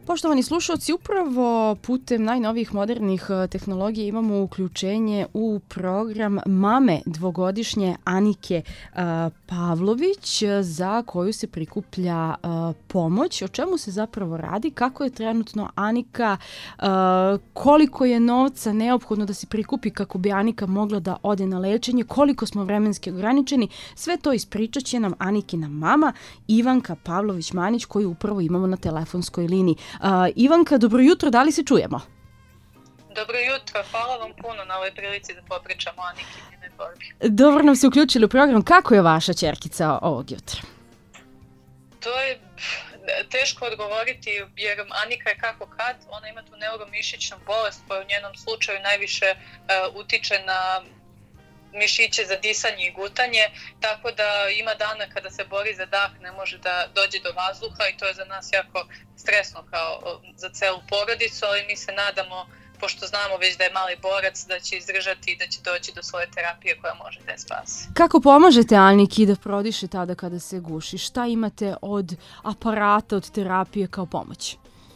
Poštovani slušalci, upravo putem najnovijih modernih tehnologija imamo uključenje u program mame dvogodišnje Anike Pavlović za koju se prikuplja pomoć. O čemu se zapravo radi, kako je trenutno Anika, koliko je novca neophodno da se prikupi kako bi Anika mogla da ode na lečenje, koliko smo vremenski ograničeni, sve to ispričat će nam Anikina mama Ivanka Pavlović-Manić koju upravo imamo na telefonskoj liniji. Ivanka, dobro jutro, da li se čujemo? Dobro jutro, hvala vam puno na ovoj prilici da popričamo o Anikinoj borbi. Dobro nam se uključili u program. Kako je vaša ćerkica ovog jutra? To je teško odgovoriti jer Anika je kako kad, ona ima tu neuromišićnu bolest koja u njenom slučaju najviše utiče na mišiće za disanje i gutanje, tako da ima dana kada se bori za dah, ne može da dođe do vazduha i to je za nas jako stresno kao za celu porodicu, ali mi se nadamo, pošto znamo već da je mali borac, da će izdržati i da će doći do svoje terapije koja može da je spasi. Kako pomažete Aniki da prodiše tada kada se guši? Šta imate od aparata, od terapije kao pomoć?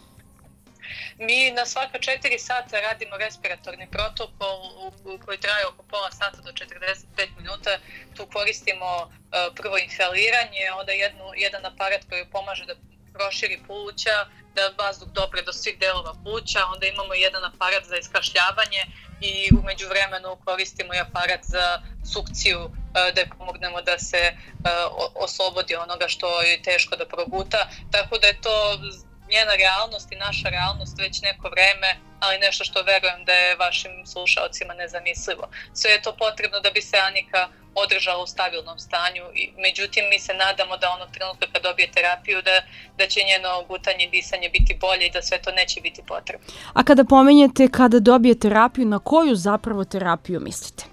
Mi na svaka 4 sata radimo respiratorni protokol koji traje oko pola sata do 45 minuta. Tu koristimo prvo inhaliranje, onda jedan aparat koji pomaže da proširi pluća, da vazduh dopre do svih delova pluća, onda imamo jedan aparat za iskašljavanje i u međuvremenu koristimo i aparat za sukciju da pomognemo da se oslobodi onoga što je teško da proguta, tako da je to njena realnost i naša realnost već neko vreme, ali nešto što verujem da je vašim slušalcima nezamislivo. Sve je to potrebno da bi se Anika održala u stabilnom stanju, međutim mi se nadamo da onog trenutka kad dobije terapiju da će njeno gutanje i disanje biti bolje i da sve to neće biti potrebno. A kada pomenjete kada dobije terapiju, na koju zapravo terapiju mislite?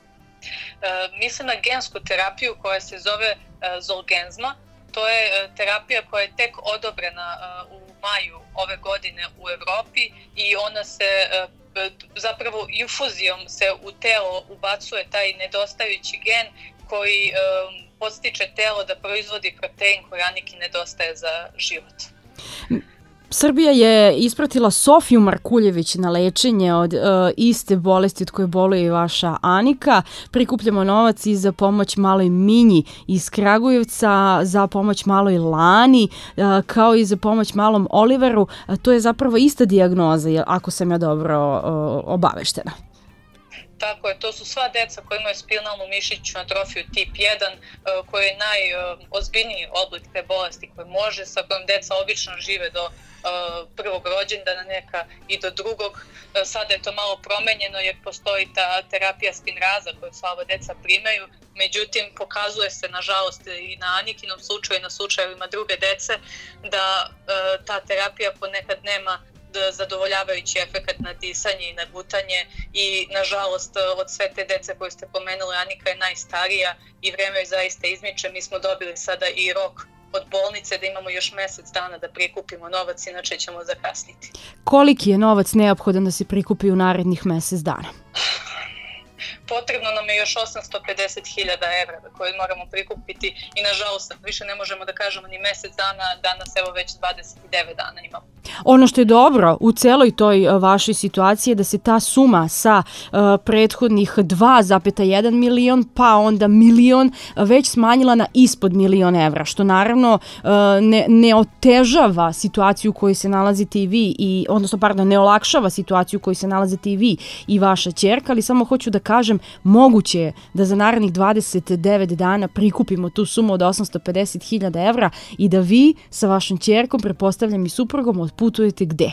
Mislim na gensku terapiju koja se zove Zolgensma. To je terapija koja je tek odobrena u maju ove godine u Evropi i ona se zapravo infuzijom se u telo ubacuje taj nedostajući gen koji podstiče telo da proizvodi protein koji Aniki nedostaje za život. Srbija je ispratila Sofiju Markuljević na lečenje od iste bolesti od koje boluje i vaša Anika. Prikupljamo novac i za pomoć maloj Minji iz Kragujevca, za pomoć maloj Lani, kao i za pomoć malom Oliveru. To je zapravo ista dijagnoza, ako sam ja dobro obaveštena. Tako je, to su sva deca koja imaju spinalnu mišićnu atrofiju tip 1, koji je najozbiljniji oblik te bolesti koji može, sa kojom deca obično žive do prvog rođendana, neka i do drugog. Sada je to malo promenjeno jer postoji ta terapija spinraza koju sva ova deca primaju, međutim pokazuje se nažalost i na Anikinom slučaju i na slučajevima druge dece da ta terapija ponekad nema zadovoljavajući efekat na disanje i na gutanje i nažalost od sve te dece koje ste pomenuli Anika je najstarija i vreme je zaista izmiče. Mi smo dobili sada i rok od bolnice da imamo još mjesec dana da prikupimo novac, inače ćemo zakasniti. Koliki je novac neophodan da se prikupi u narednih mjesec dana? Potrebno nam je još 850.000 evra koje moramo prikupiti i nažalost više ne možemo da kažemo ni mjesec dana, danas evo već 29 dana imamo. Ono što je dobro u celoj toj vašoj situaciji je da se ta suma sa prethodnih 2,1 milion pa onda milion već smanjila na ispod milion evra, što naravno ne otežava situaciju u kojoj se nalazite i vi, ne olakšava situaciju u kojoj se nalazite i vi i vaša ćerka, ali samo hoću da kažem, moguće je da za narednih 29 dana prikupimo tu sumu od 850.000 evra i da vi sa vašom ćerkom, prepostavljam i suprugom, otputujete gde?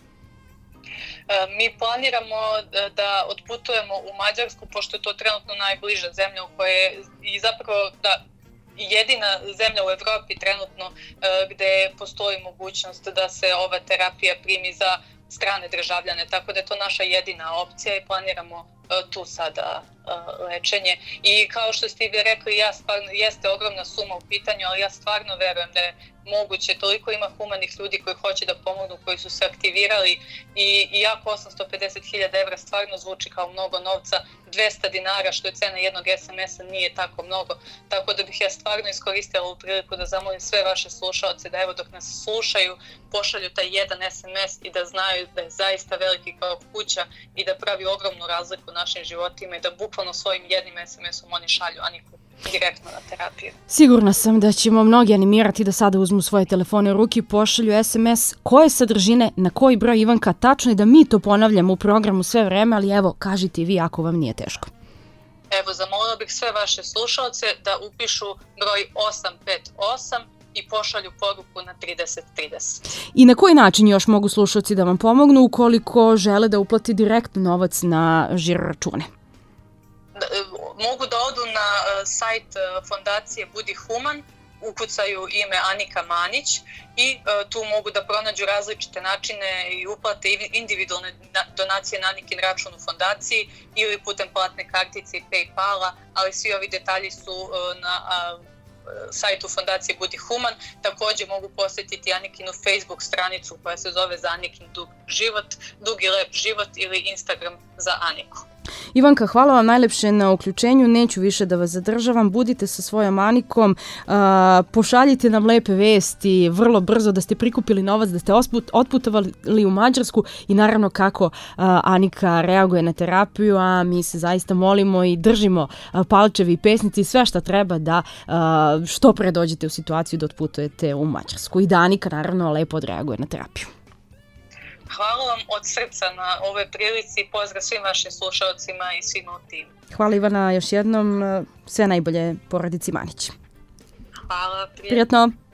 Mi planiramo da otputujemo u Mađarsku, pošto je to trenutno najbliža zemlja u kojoj i zapravo jedina zemlja u Evropi trenutno gde postoji mogućnost da se ova terapija primi za strane državljane, tako da je to naša jedina opcija i planiramo tu sada lečenje. I kao što ste vi rekli, ja stvarno, jeste ogromna suma u pitanju, ali ja stvarno verujem da je moguće, toliko ima humanih ljudi koji hoće da pomognu, koji su se aktivirali i iako 850.000 evra stvarno zvuči kao mnogo novca, 200 dinara što je cena jednog SMS-a nije tako mnogo, tako da bih ja stvarno iskoristila ovu priliku da zamolim sve vaše slušaoce da evo dok nas slušaju pošalju taj jedan SMS i da znaju da je zaista veliki kao kuća i da pravi ogromnu razliku u našim životima i da bukvalno svojim jednim SMS-om oni šalju Aniku direktno na terapiju. Sigurna sam da ćemo mnogi animirati da sada uzmu svoje telefone u ruki, pošalju SMS koje sadržine, na koji broj, Ivanka, tačno je da mi to ponavljamo u programu sve vreme, ali evo, kažite i vi ako vam nije teško. Evo, zamolila bih sve vaše slušalce da upišu broj 858 i pošalju poruku na 3030. I na koji način još mogu slušalci da vam pomognu ukoliko žele da uplati direktno novac na žiro račune? Mogu da odu na sajt fondacije Budi Human, ukucaju ime Anika Manić i tu mogu da pronađu različite načine i uplate individualne donacije na Anikin račun u fondaciji ili putem platne kartice i PayPala, ali svi ovi detalji su na sajtu fondacije Budi Human. Također mogu posjetiti Anikinu Facebook stranicu koja se zove Za Anikin dug i lep život ili Instagram za Aniku. Ivanka, hvala vam najlepše na uključenju, neću više da vas zadržavam, budite sa svojom Anikom, pošaljite nam lepe vesti vrlo brzo da ste prikupili novac, da ste otputovali u Mađarsku i naravno kako Anika reaguje na terapiju, a mi se zaista molimo i držimo palčevi i pesnici i sve šta treba da što pre dođete u situaciju da otputujete u Mađarsku i da Anika naravno lepo odreaguje na terapiju. Hvala vam od srca na ovoj prilici, pozdrav svim vašim slušalcima i svima u timu. Hvala Ivana još jednom, sve najbolje porodici Manić. Hvala, prijatno.